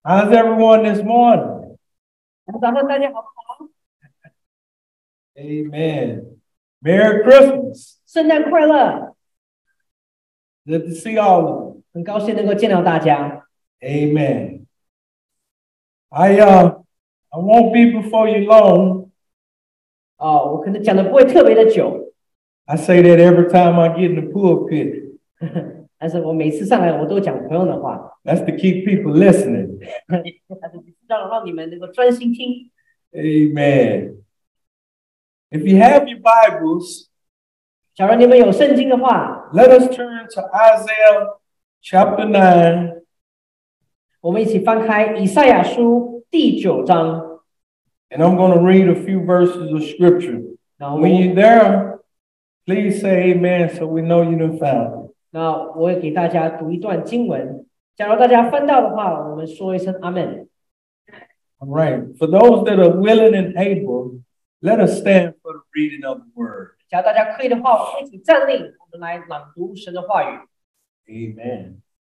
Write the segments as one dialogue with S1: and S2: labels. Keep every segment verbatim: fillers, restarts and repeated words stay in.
S1: How's everyone this morning?
S2: 早上大家好不好？
S1: Amen. Merry Christmas.
S2: 圣诞快乐！
S1: Good to see all of you.
S2: 很高兴能够见到大家。
S1: Amen. I uh I won't be before you long.
S2: 哦，我可能讲的不会特别的久，
S1: I say that every time I get in the pulpit.
S2: 但是我每次上来我都讲同样的话，
S1: That's to keep people listening.
S2: 但是让让你们能够专心听。
S1: Amen. If you have your Bibles,
S2: 假如你们有圣经的话，
S1: let us turn to Isaiah chapter nine.
S2: 我们一起翻开以赛亚书第九章。
S1: And I'm going to read a few verses of scripture.
S2: 然后
S1: When you're there, please say amen so we know you done found it.
S2: 那我也给大家读一段经文。假如大家翻到的话，我们说一声阿门。
S1: All right. For those that are willing and able, let us stand for the reading of the word.
S2: 假如大家可以的话，我们一起站立，我们来朗读神的话语。
S1: Amen.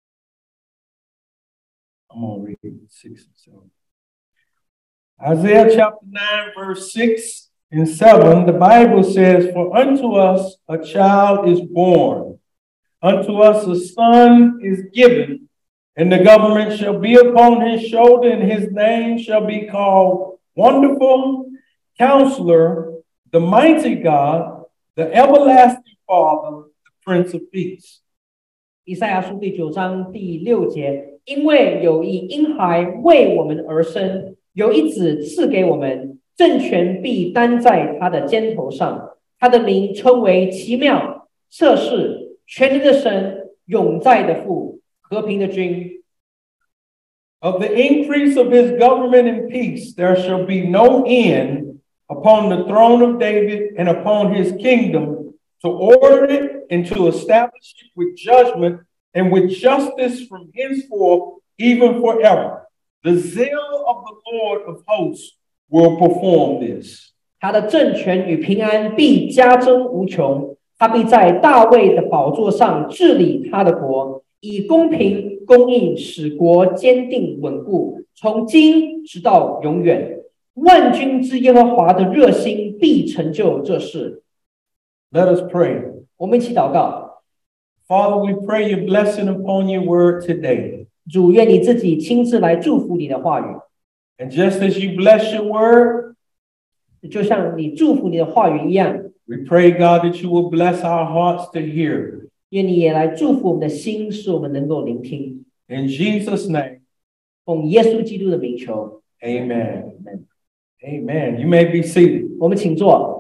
S1: I'm going to read six and seven. Isaiah chapter nine, verse six and seven, the Bible says, For unto us a child is born, unto us a son is given, and the government shall be upon his shoulder, and his name shall be called Wonderful Counselor, the Mighty God, the Everlasting Father, the Prince of Peace.
S2: 以赛亚书第九章第六节，因为有一婴孩为我们而生，有一子赐给我们，政权必担在他的肩头上，他的名称为奇妙、测试、全能的神、永在的父、和平的君。
S1: Of the increase of his government and peace, there shall be no end upon the throne of David and upon his kingdom, to order it and to establish it with judgment and with justice from henceforth, even forever. The zeal of the Lord of hosts will perform this.
S2: 他的政权与平安必加增无穷，他必在大卫的宝座上治理他的国，以公平公义使国坚定稳固，从今直到永远。万军之耶和华的热心必成就这事。
S1: Let us pray.
S2: 我们一起祷告，
S1: Father, we pray your blessing upon your word today.
S2: 主愿你自己亲自来祝福你的话语，
S1: And just as you bless your word,
S2: 就像你祝福你的话语一样，
S1: we pray, God, that you will bless our hearts to hear.
S2: 愿你也来祝福我们的心，使我们能够聆听。
S1: In Jesus' name,
S2: 奉耶稣基督的名求，
S1: amen. Amen. You may be seated.
S2: 我们请坐。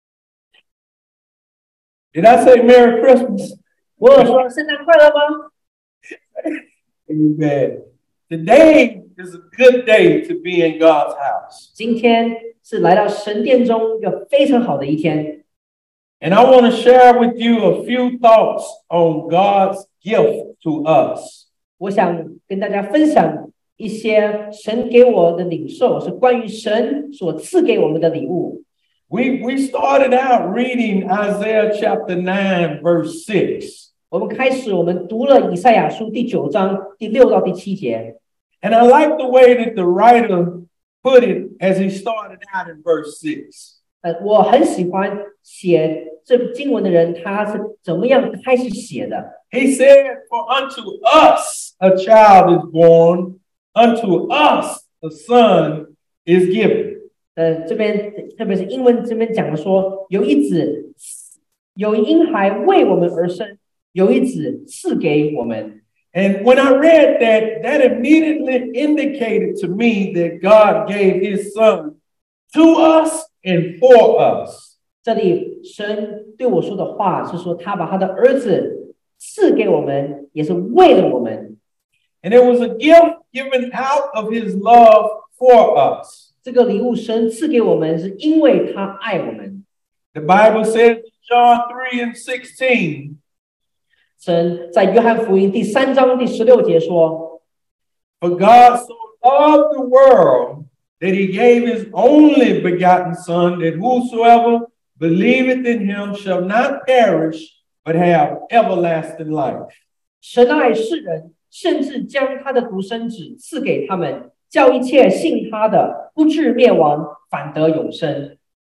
S1: Did I say Merry Christmas?
S2: 我有说圣诞快乐吗？
S1: Amen. Today is a good day to be in God's house.
S2: 今天是来到神殿中一个非常好的一天，
S1: And I want to share with you a few thoughts on God's gift to us.
S2: 我想跟大家分享一些神给我的领受，是关于神所赐给我们的礼物。
S1: We, we started out reading Isaiah chapter nine, verse six.
S2: 我们开始，我们读了以赛亚书第九章第六到第七节，
S1: And I like the way that the writer put it as he started out in verse six.
S2: 呃，我很喜欢写这个经文的人，他是怎么样开始写的。
S1: He said, For unto us a child is born, unto us a son is given.
S2: 呃，这边特别是英文这边讲的说，有一子，有一婴孩为我们而生，有一子赐给我们。
S1: And when I read that, that immediately indicated to me that God gave his son to us and for us.
S2: 这里神对我说的话是说，他把他的儿子赐给我们，也是为了我们。
S1: And it was a gift given out of his love for us.
S2: 这个礼物神赐给我们，是因为他爱我们。
S1: The Bible says in John three and sixteen,
S2: 神在约翰福音第三章第十六节说
S1: For God so loved the world that he gave his only begotten Son, that whosoever believeth in him shall not perish, but have everlasting life.
S2: 神爱世人， 甚至将他的独生子赐给他们，叫一切信他的不至灭亡，反得永生。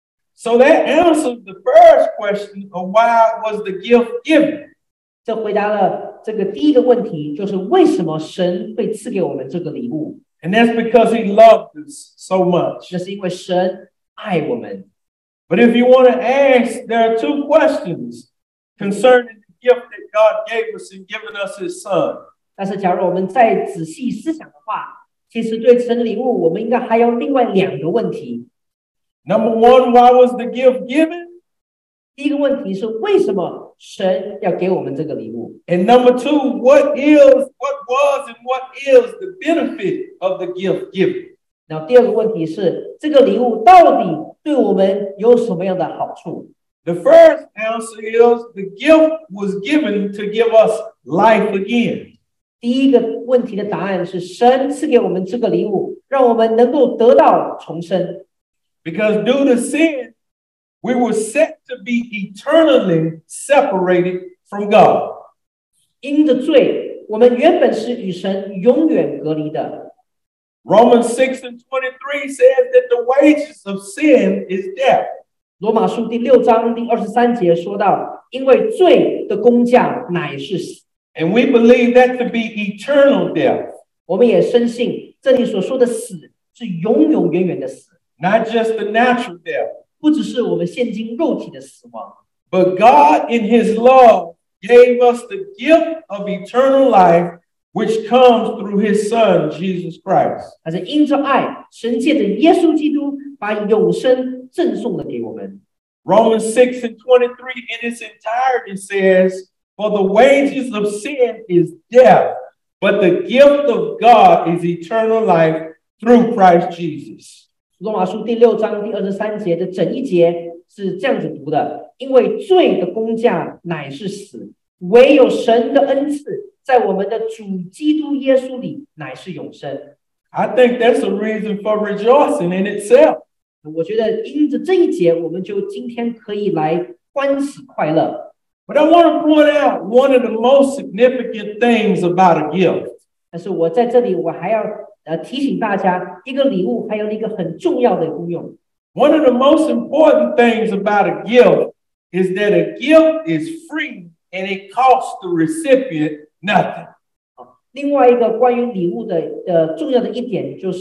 S1: So that answers the first question of why was the gift given.
S2: 这回答了这个第一个问题，就是为什么神会赐给我们这个礼物？
S1: And that's because he loved us so much.
S2: 那是因为神爱我们。
S1: But if you want to ask, there are two questions concerning the gift that God gave us in giving us his son.
S2: 但是假如我们再仔细思想的话，其实对神的礼物，我们应该还有另外两个问题。
S1: Number one, why was the gift given?
S2: 第一个问题是为什么神要给我们这个礼物？
S1: And number two, what is, what was, and what is the benefit of the gift given?
S2: 然后第二个问题是这个礼物到底对我们有什么样的好处？
S1: The first answer is the gift was given to give us life again.
S2: 第一个问题的答案是神赐给我们这个礼物，让我们能够得到重生。
S1: Because due to sin, we were set to be eternally separated from God.
S2: 因着罪，我们原本是与神永远隔离的。
S1: Romans six and twenty-three says that the wages of sin is death.
S2: 罗马书第六章第二十三节说到，因为罪的工价乃是死。
S1: And we believe that to be eternal death.
S2: 我们也深信这里所说的死是永永远远的死，
S1: Not just the natural death,
S2: 不只是我们现今肉体的死亡，
S1: but God in his love gave us the gift of eternal life, which comes through his son, Jesus Christ.
S2: 但是因着爱，神借着耶稣基督把永生赠送了给我们。
S1: Romans six and twenty-three in its entirety says, for the wages of sin is death, but the gift of God is eternal life through Christ Jesus.
S2: 罗马书第六章第二十三节的整一节是这样子读的：因为罪的工价乃是死，唯有神的恩赐在我们的主基督耶稣里乃是永生。
S1: I think that's a reason for rejoicing in itself.
S2: 我觉得因着这一节，我们就今天可以来欢喜快乐。
S1: But I want to point out one of the most significant things about a gift.
S2: 但是我在这里，我还要呃提醒大家，一个礼物还有一个很重要的功用。
S1: One of the most important things about a gift is that a gift is free and it costs the recipient nothing.
S2: 另外一个关于礼物的呃重要的一点就是，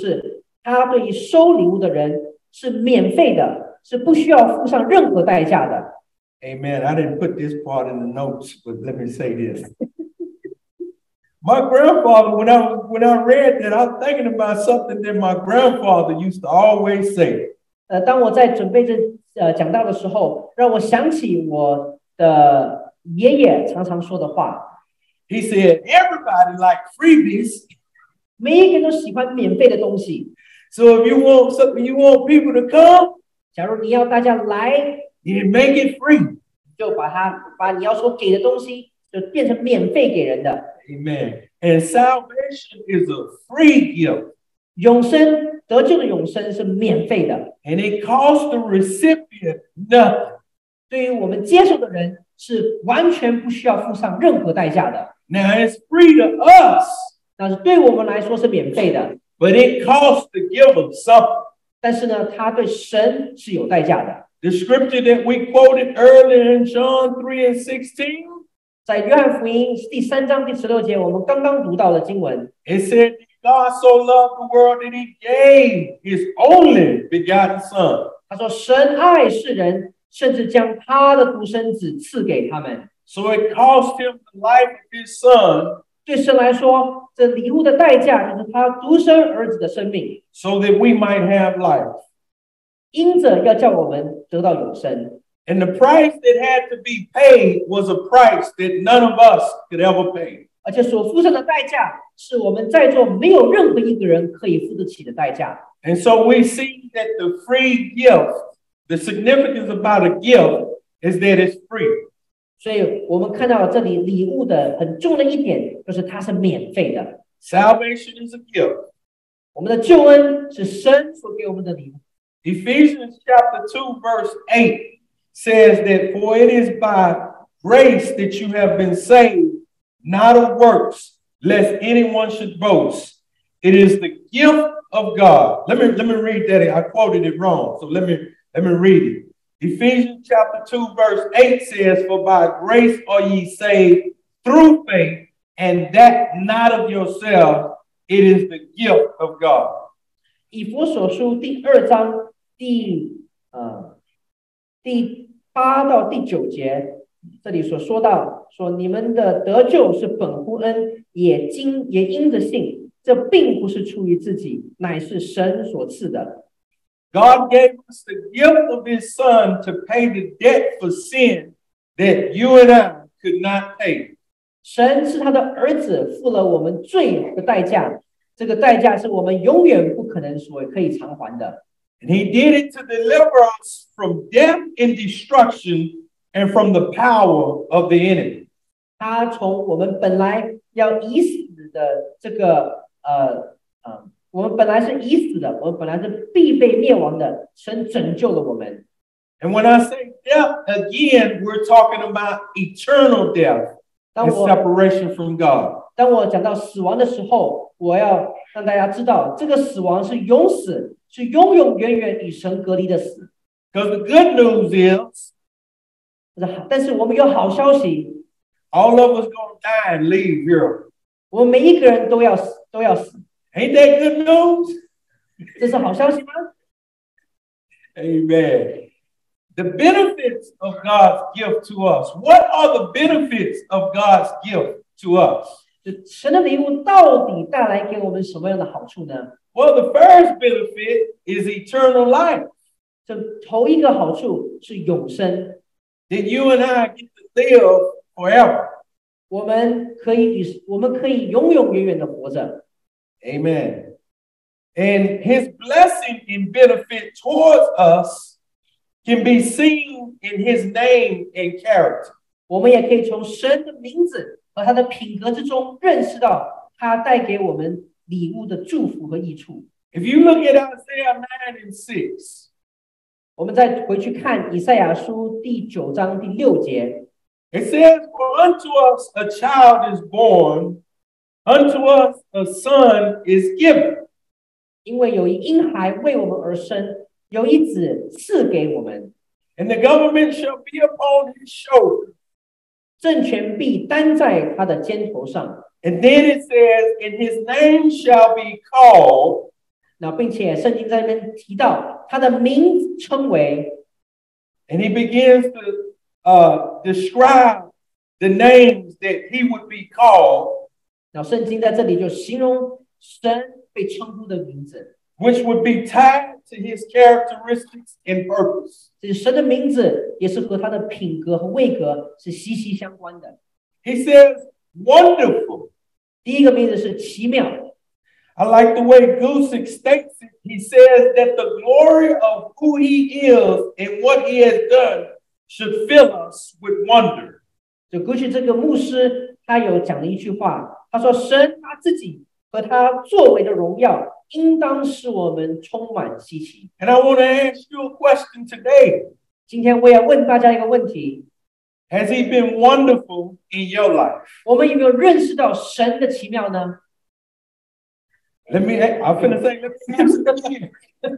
S2: 它对于收礼物的人是免费的，是不需要付上任何代价的。
S1: Amen. I didn't put this part in the notes, but let me say this. My grandfather, when I was, when I read that, I was thinking about something that my grandfather used to always say.
S2: 呃，当我在准备这呃讲道的时候，让我想起我的爷爷常常说的话。
S1: He said, everybody like freebies.
S2: 每一个人都喜欢免费的东西。
S1: So if you want something, you want people to come,
S2: 假如你要大家来，
S1: you make it free.
S2: 就把它把你要所给的东西，就变成免费给人的。
S1: Amen. And salvation is a free gift.
S2: 永生得救的永生是免费的，
S1: And it costs the recipient nothing.
S2: 对于我们接受的人是完全不需要付上任何代价的。
S1: Now it's free to us,
S2: 但是对我们来说是免费的，
S1: but it costs the giver something.
S2: 但是呢，它对神是有代价的。
S1: The scripture that we quoted earlier in John three and sixteen,
S2: 在约翰福音第三章第十六节，我们刚刚读到的经文，
S1: it said that God so loved the world that he gave his only begotten son.
S2: 他说：“神爱世人，甚至将他的独生子赐给他们。”
S1: So it cost him the life of his son,
S2: 对神来说，这礼物的代价就是他独生儿子的生命，
S1: so that we might have life.
S2: 因着要叫我们得到永生。
S1: And the price that had to be paid was a price that none of us could ever pay.
S2: 而且所付上的代价，是我们在座没有任何一个人可以付得起的代价。
S1: And so we see that the free gift, the significance about a gift is that it's free.
S2: 所以我们看到这里礼物的很重要的一点，就是它是免费的。
S1: Salvation is a gift.
S2: 我们的救恩是神所给我们的礼物。
S1: Ephesians chapter two verse eight says that for it is by grace that you have been saved, not of works, lest anyone should boast. It is the gift of God. Let me let me read that. I quoted it wrong, so let me let me read it. Ephesians chapter two, verse eight says, "For by grace are ye saved through faith, and that not of yourself, it is the gift of God."
S2: 以弗所书第二章第呃第八到第九节，这里所说到说，你们的得救是本乎恩，也经也因着信，这并不是出于自己，乃是神所赐的。
S1: God gave us the gift of His Son to pay the debt for sin that you and I could not pay.
S2: 神是他的儿子，付了我们罪的代价，这个代价是我们永远不可能所可以偿还的。
S1: And He did it to deliver us from death and destruction and from the power of the enemy.
S2: 他从我们本来要已死的这个呃呃，我们本来是已死的，我们本来是必被灭亡的，神拯救了我们。
S1: And when I say death again, we're talking about eternal death and separation from God.
S2: 当我讲到死亡的时候，我要让大家知道，这个死亡是永死，是永永远远与神隔离的死。
S1: Because the good news is,
S2: 但是我们有好消息
S1: all of us gonna die and leave here.
S2: 我们每一个人都要死，都要死。
S1: Ain't that good news?
S2: 这是好消息吗？
S1: Amen. The benefits of God's gift to us. What are the benefits of God's gift to us?
S2: 神的礼物到底带来给我们什么样的好处呢？
S1: Well, the first benefit is eternal life.
S2: 这头一个好处是永生。
S1: That you and I get to live forever.
S2: 我们可以与我们可以永永远远的活着。
S1: Amen. And His blessing and benefit towards us can be seen in His name and character.
S2: 我们也可以从神的名字和他的品格之中认识到他带给我们礼物的祝福和益处。
S1: If you look at Isaiah nine and six,
S2: 我们再回去看以赛亚书第九章第六节。
S1: It says, "For unto us a child is born, unto us a son is given."
S2: 因为有一婴孩为我们而生，有一子赐给我们。
S1: And the government shall be upon his shoulder.
S2: 政权必担在他的肩头上。
S1: And then it says, "And his name shall be called."
S2: 那并且圣经在那边提到他的名称为
S1: And he begins to uh, describe the names that he would be called.
S2: 那圣经在这里就形容神被称呼的名字
S1: which would be tied to his characteristics and purpose.
S2: 这神的名字也是和他的品格和位格是息息相关的。
S1: He says, "Wonderful."
S2: 第一个名字是奇妙。
S1: I like the way Gusick states it. He says that the glory of who he is and what he has done should fill us with wonder.
S2: 就过去这个牧师他有讲了一句话，他说神他自己和他作为的荣耀应当使我们充满稀奇。
S1: And I want to ask you a question today.
S2: 今天我也问大家一个问题，
S1: Has he been wonderful in your life?
S2: 我们有没有认识到神的奇妙呢？
S1: Let me, I'm finna say, let me ask you again.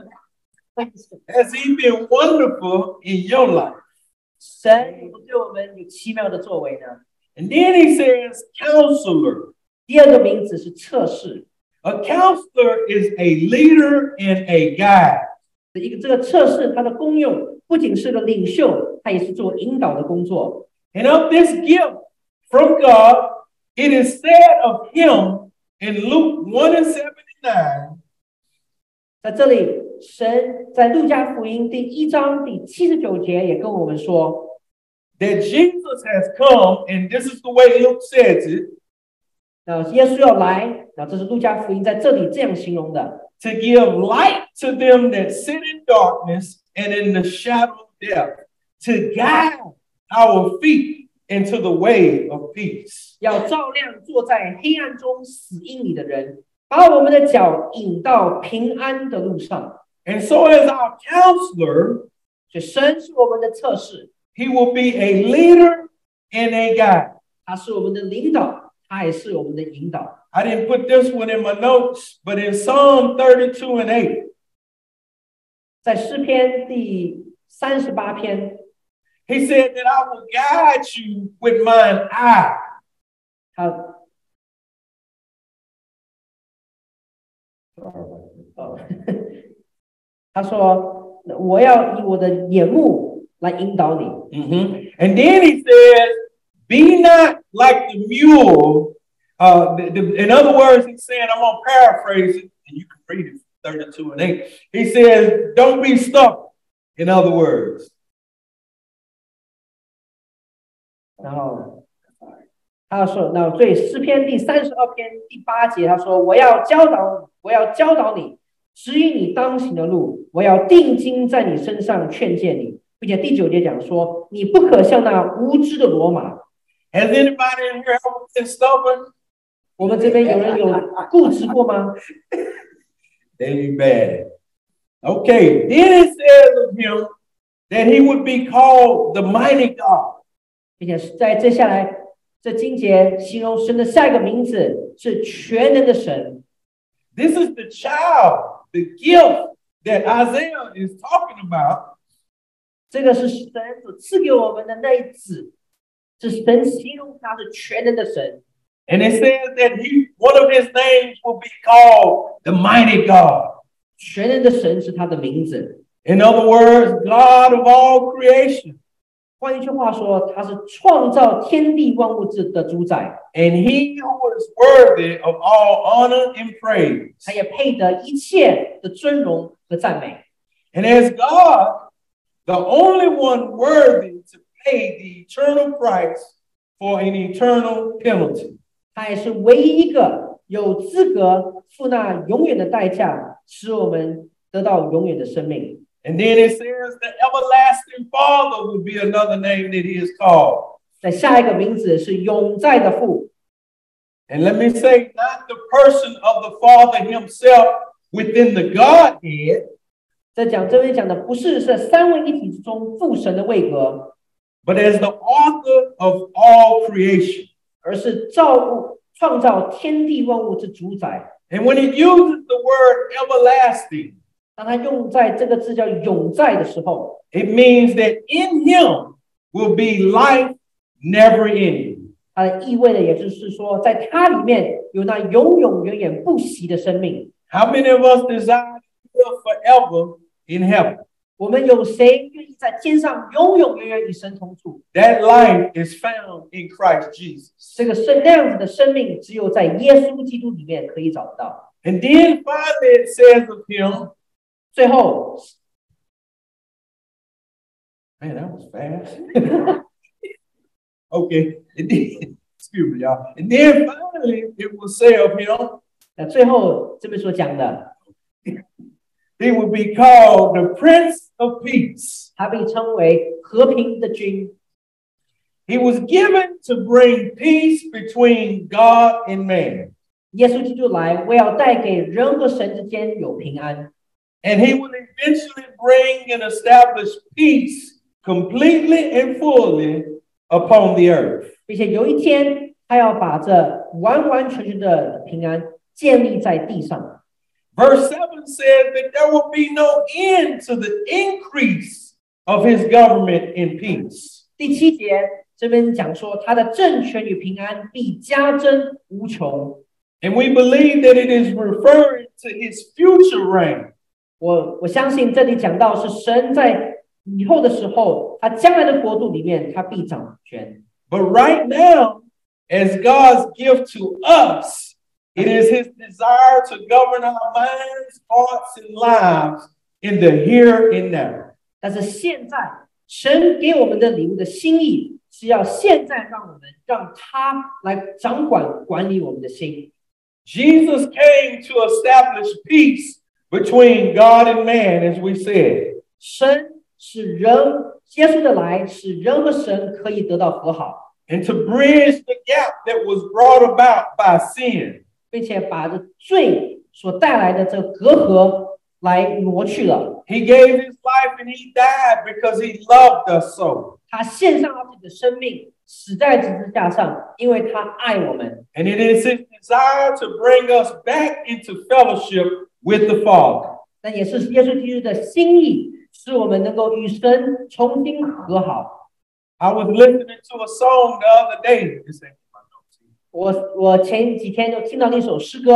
S1: Has he been wonderful in your life?
S2: 神有对我们有奇妙的作为呢？
S1: And then he says, Counselor.
S2: 第二个名字是测试，
S1: A counselor is a leader and a guide.
S2: 一个这个测试它的功用不仅是个领袖，它也是做引导的工作。
S1: And of this gift from God, it is said of him in Luke one and seventy-nine,
S2: 在这里，神在路加福音第一章第七十九节也跟我们说，
S1: that Jesus has come, and this is the way Luke says it,
S2: 那耶稣要来，那这是路加福音在这里这样形容的，
S1: to give light to them that sit in darkness and in the shadow of death, to guide our feet into the way of peace.
S2: 要照亮坐在黑暗中死荫里的人，把我们的脚引到平安的路上。
S1: And so as our counselor,
S2: 所以神是我们的测试，
S1: he will be a leader and a guide.
S2: 他是我们的领导， 他也是我们的引导。
S1: I didn't put this one in my notes, but in Psalm thirty-two and eight,
S2: 在诗篇第三十八篇，
S1: he said that I will guide you with mine eye.
S2: 他哦，他说我要以我的眼目来引导你。
S1: Mm-hmm. And then he says, be not like the mule. Uh, the, the, in other words, he's saying, I'm going to paraphrase it, and you can read it, thirty-two and eight. He says, don't be stubborn, in other words.
S2: 然后他说，那对诗篇第三十二篇第八节，他说：“我要教导你，我要教导你，指引你当行的路，我要定睛在你身上劝诫你。”并且第九节讲说：“你不可像那无知的骡马。”
S1: Has anybody in here ever been stubborn?
S2: 我们这边有人有固执过吗？
S1: They bad. Okay, then it says of him that he would be called the mighty God.
S2: 并且在接下来这经节形容神的下一个名字是全能的神。
S1: This is the child, the gift that Isaiah is talking about.
S2: 这个是神所赐给我们的那一子，是神形容他是全能的神。
S1: And it says that he, one of his names will be called the mighty God.
S2: 全能的神是他的名字。
S1: In other words, God of all creation.
S2: 换一句话说，他是创造天地万物之的主宰。
S1: And he who is worthy of all honor and praise.
S2: 他也配得一切的尊荣和赞美。
S1: And as God, the only one worthy to pay the eternal price for an eternal penalty.
S2: 他也是唯一一个有资格付那永远的代价，使我们得到永远的生命。
S1: And then it says the everlasting Father will be another name that he is called.
S2: 在下一个名字是永在的父。
S1: And let me say, not the person of the Father himself within the Godhead,
S2: 在讲这边讲的不是是三位一体之中父神的位格，
S1: but as the author of all creation.
S2: 而是造物创造天地万物之主宰。
S1: And when it uses the word everlasting,
S2: 当他用在这个字叫永在的时候，
S1: it means that in him will be life never ending.
S2: 它的意味的也就是说，在它里面有那永永远远不息的生命。
S1: How many of us desire to live forever in heaven?
S2: 我们有谁愿意在天上永永远远与神同住？
S1: That life is found in Christ Jesus.
S2: 这个生那样子的生命，只有在耶稣基督里面可以找得到。
S1: And then finally it says of him,
S2: 最后，
S1: man, that was fast. Okay, and then, excuse me, y'all. And then finally it will say of him,
S2: 那最后这边所讲的，
S1: he will be called the Prince of Peace.
S2: 他被称为和平的君。
S1: He was given to bring peace between God and man.
S2: 耶稣基督来，为要带给人和神之间有平安。
S1: And he will eventually bring and establish peace completely and fully upon the earth.
S2: 并且有一天，他要把这完完全全的平安建立在地上。
S1: Verse seven says that there will be no end to the increase of his government in peace.
S2: 第七节这边讲说，他的政权与平安必加增无穷。
S1: And we believe that it is referring to his future reign.
S2: 我我相信这里讲到是神在以后的时候，他将来的国度里面，他必掌权。
S1: But right now, as God's gift to us, it is his desire to govern our minds, hearts, and lives in the here and now.
S2: 但是现在，神给我们的礼物的心意是要现在让我们让他来掌管管理我们的心。
S1: Jesus came to establish peace between God and man, as we said.
S2: 神使人耶稣的来，使人和神可以得到和好，
S1: And to bridge the gap that was brought about by sin.
S2: 并且把这罪所带来的这个隔阂来挪去了。
S1: He gave his life and he died because he loved us so.
S2: 他献上他自己的生命， 死在十字架上，因为他爱我们。
S1: And it is his desire to bring us back into fellowship with the Father.
S2: 那也是耶稣基督的心意，使我们能够与神重新和好。
S1: I was listening to a song the other day.
S2: 我我前几天就听到那首诗歌，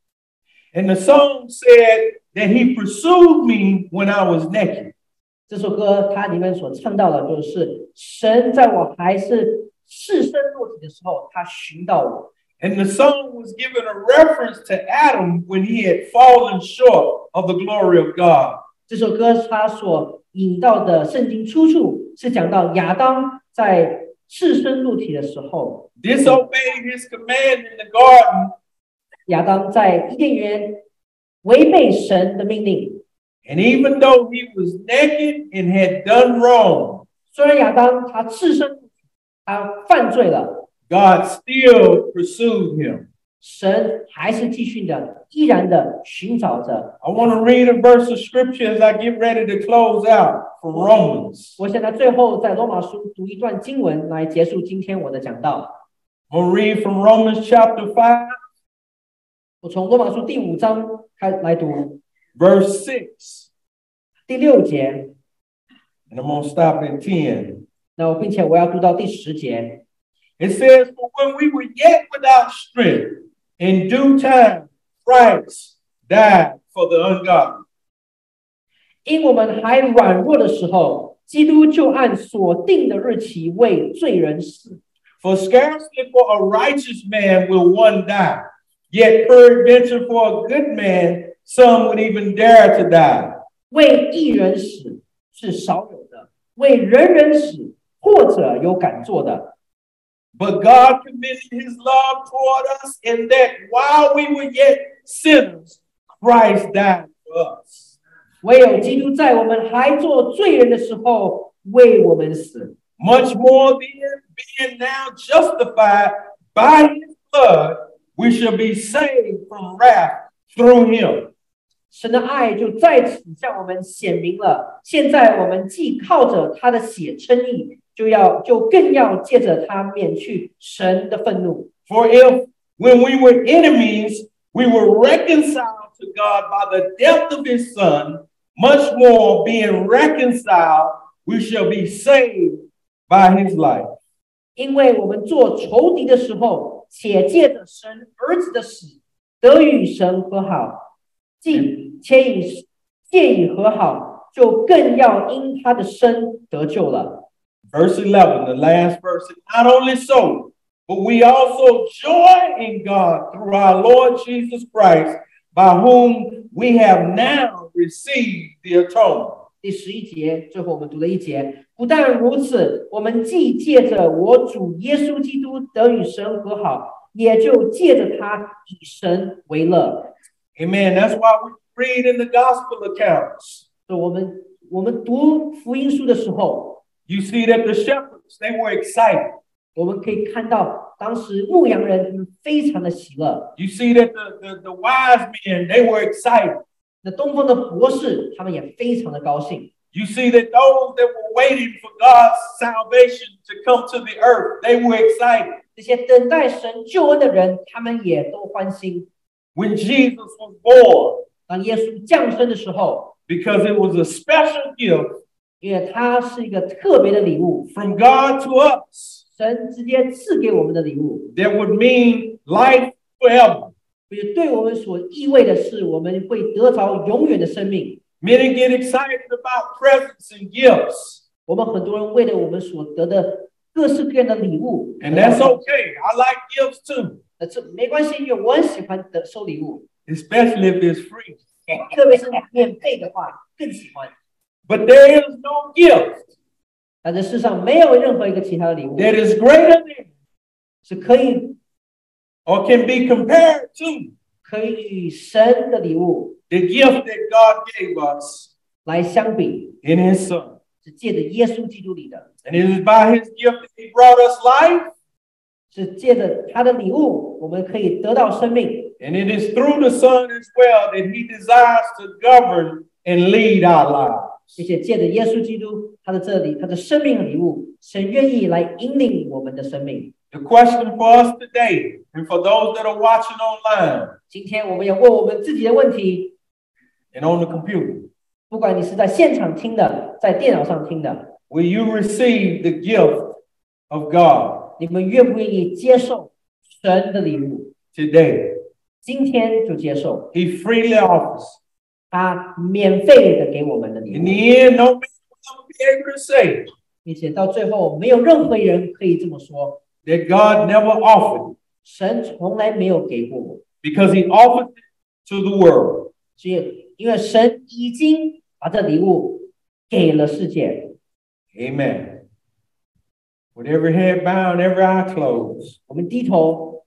S1: And the song said that he pursued me when I was naked.
S2: 这首歌它里面所唱到的就是神在我还是赤身裸体的时候，他寻到我。
S1: And the song was given a reference to Adam when he had fallen short of the glory of God.
S2: 这首歌它所引到的圣经出处是讲到亚当在赤身裸体的时候
S1: disobeyed his command in the garden.
S2: 亚当在伊甸园违背神的命令。
S1: And even though he was naked and had done wrong,
S2: 虽然亚当他赤身他犯罪了，
S1: God still pursued him.
S2: 神还是继续的依然的寻找着。
S1: I want to read a verse of scripture as I get ready to close out from Romans.
S2: 我现在最后在罗马书读一段经文来结束今天我的讲道。
S1: I'm going to read from Romans chapter five,
S2: 我从罗马书第五章开来读
S1: verse six.
S2: 第六节，
S1: And I'm going to stop at ten.
S2: 那我并且我要读到第十节。
S1: It says, For when we were yet without strength, in due time, Christ died for the ungodly.
S2: 因我们还软弱的时候，基督就按所定的日期为罪人死。
S1: For scarcely for a righteous man will one die, yet peradventure for a good man, some would even dare to die.
S2: 为义人死是少有的，为人人死或者有敢做的。
S1: But God commended his love toward us in that while we were yet sinners, Christ died for us.
S2: 唯有基督在我们还做罪人的时候为我们死。
S1: Much more then, being now justified by his blood, we shall be saved from wrath through him.
S2: 神的爱就在此向我们显明了。现在我们既靠着他的血称义，就要就更要借着他免去神的愤怒。
S1: For if, when we were enemies, we were reconciled to God by the death of his Son, much more being reconciled, we shall be saved by his life.
S2: 因为我们做仇敌的时候，且借着神儿子的死，得与神和好。既且以借以和好，就更要因他的生得救了。
S1: Verse eleven, the last verse. Not only so, but we also joy in God through our Lord Jesus Christ, by whom we have now received the atonement.
S2: 第十一节，最后我们读了一节。不但如此，我们既借着我主耶稣基督得与神和好，也就借着他以神为乐。
S1: Amen. That's why we read in the gospel accounts.
S2: 所以我们我们读福音书的时候，
S1: You see that the shepherds, they were excited.
S2: 我们可以看到当时牧羊人他们非常的喜乐。
S1: You see that the, the, the wise men, they were excited.
S2: 那东方的博士他们也非常的高兴。
S1: You see that those that were waiting for God's salvation to come to the earth, they were excited.
S2: 这些等待神救恩的人，他们也都欢心。
S1: When Jesus was born,
S2: 当耶稣降生的时候，
S1: because it was a special gift
S2: 因为他是一个特别的礼物，
S1: from God to us
S2: 神直接赐给我们的礼物，
S1: that would mean life forever.
S2: 也对我们所意味的是，我们会得着永远的生命。
S1: Many get excited about presents and gifts,
S2: 我们很多人为了我们所得的各式各样的礼物，
S1: and that's okay. I like gifts too,
S2: 呃，这没关系，因为我很喜欢的收礼物，
S1: especially if it's free.
S2: 特别是免费的话更喜欢。
S1: But there is no gift
S2: 但这世上没有任何一个其他的礼物
S1: that is greater than
S2: 是可以
S1: or can be compared to
S2: 可以与神的礼物
S1: the gift that God gave us
S2: 来相比，
S1: in his Son.
S2: 是借着耶稣基督里的，
S1: And it is by his gift that he brought us life,
S2: 是借着他的礼物，我们可以得到生命。
S1: and it is through the Son as well that he desires to govern and lead our lives.
S2: 并且借着耶稣基督他的这里他的生命和礼物，神愿意来引领我们的生命。
S1: The question for us today, and for those that are watching online
S2: 今天我们要问我们自己的问题，
S1: and on the computer,
S2: 不管你是在现场听的，在电脑上听的，
S1: will you receive the gift of God
S2: 你们愿不愿意接受神的礼物？
S1: today?
S2: 今天就接受，
S1: He freely offers.
S2: 他免费的给我们的礼
S1: In
S2: 物，
S1: the end, no man will be able to say
S2: 并且到最后没有任何人可以这么说，
S1: that God never offered,
S2: 神从来没有给过我，
S1: because he offered it to the world.
S2: 所以因为神已经把这礼物给了世界。
S1: Amen. With every head bowed, every eye closed.
S2: 我们低头，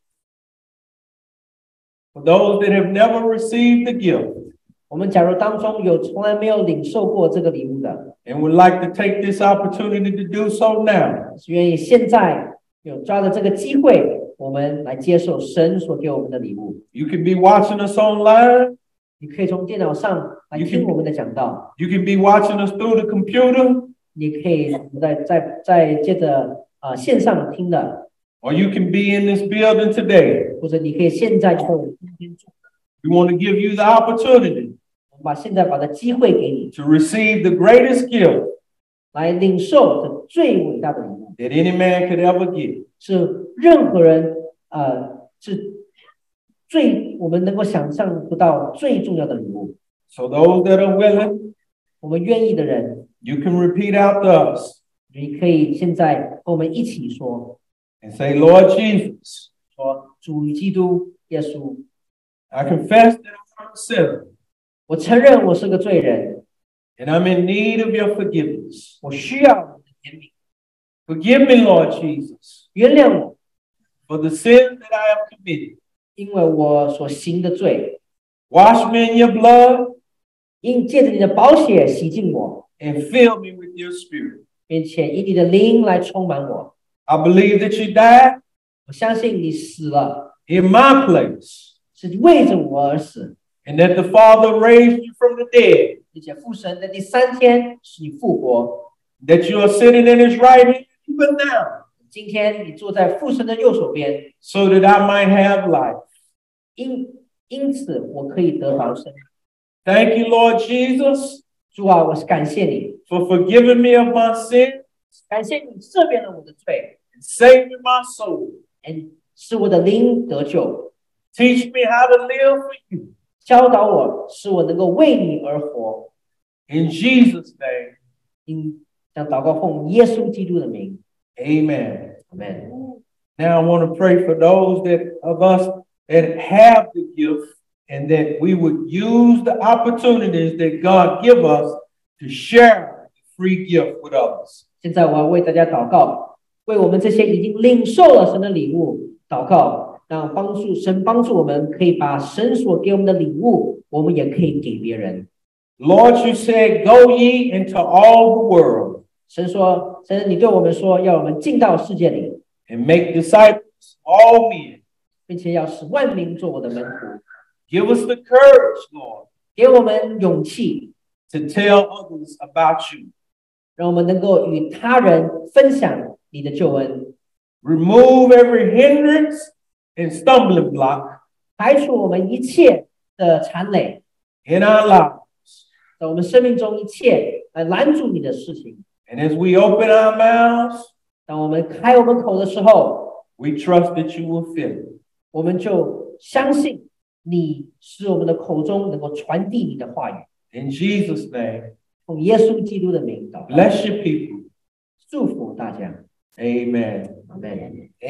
S1: For those that have never received the gift
S2: 我们假如当中有从来没有领受过这个礼物的，
S1: and would like to take this opportunity to do so now,
S2: 是愿意现在有抓着这个机会，我们来接受神所给我们的礼物。
S1: you can be watching us online.
S2: 你可以从电脑上来听我们的讲道，
S1: You can be watching us through the computer,
S2: 你可以在在在接着啊、呃、线上听的，
S1: or you can be in this building today.
S2: 或者你可以现在就今天做。
S1: We want to give you the opportunity
S2: 我们把现在把这机会给你，
S1: to receive the greatest gift
S2: 来领受这最伟大的礼物，
S1: that any man could ever get.
S2: 是任何人呃是最我们能够想象不到最重要的礼物。
S1: So those that are willing,
S2: 我们愿意的人，
S1: you can repeat out to us
S2: 你可以现在和我们一起说
S1: and say, Lord Jesus,
S2: 说主基督耶稣，
S1: I confess that I'm a sinner
S2: 我承认我是个罪人，
S1: and I'm in need of your forgiveness.
S2: 我需要你的怜悯，
S1: Forgive me, Lord Jesus,
S2: 原谅我，
S1: for the sins that I have committed.
S2: 因为我所行的罪，
S1: Wash me in your blood
S2: 因借着你的宝血洗净我，
S1: and fill me with your spirit.
S2: 并且以你的灵来充满我。
S1: I believe that you died
S2: 我相信你死了，
S1: in my place
S2: 是为着我而死，
S1: and that the Father raised you from the dead,
S2: 并且父神在第三天使你复活。
S1: that you are sitting in his right hand even now,
S2: 今天你坐在父神的右手边，
S1: so that I might have life.
S2: 因因此我可以得着生命。
S1: Thank you, Lord Jesus,
S2: 主啊，我是感谢你，
S1: for forgiving me of my sin
S2: 感谢你赦免了我的罪，
S1: and saving my soul.
S2: 嗯，使我的灵得救，
S1: Teach me how to live for you.
S2: 教导我，使我能够为你而活。
S1: In Jesus' name,
S2: 因将祷告奉耶稣基督的名，
S1: amen.
S2: 阿门。
S1: Now I want to pray for those that of us that have the gift and that we would use the opportunities that God give us to share the free gift with others.
S2: 现在我要为大家祷告，为我们这些已经领受了神的礼物祷告，让帮助神帮助我们，可以把神所给我们的礼物，我们也可以给别人。
S1: Lord, you said, go ye into all the world
S2: 神说，神，你对我们说，要我们进到世界里，
S1: and make disciples of all men.
S2: 并且要使万民做我的门徒，
S1: Give us the courage, Lord,
S2: 给我们勇气，
S1: to tell others about you.
S2: 让我们能够与他人分享你的救恩，
S1: Remove every hindrance and stumbling block
S2: 排除我们一切的缠累，
S1: in our lives.
S2: 在我们生命中一切来拦阻你的事情。
S1: And as we open our mouths,
S2: 当我们开我们口的时候，
S1: we trust that you will fill it.
S2: 我们就相信你使我们的口中能够传递你的话语。
S1: In Jesus' name,
S2: 奉耶稣基督的名祷告，
S1: bless your people.
S2: 祝福大家，
S1: Amen.
S2: 阿门。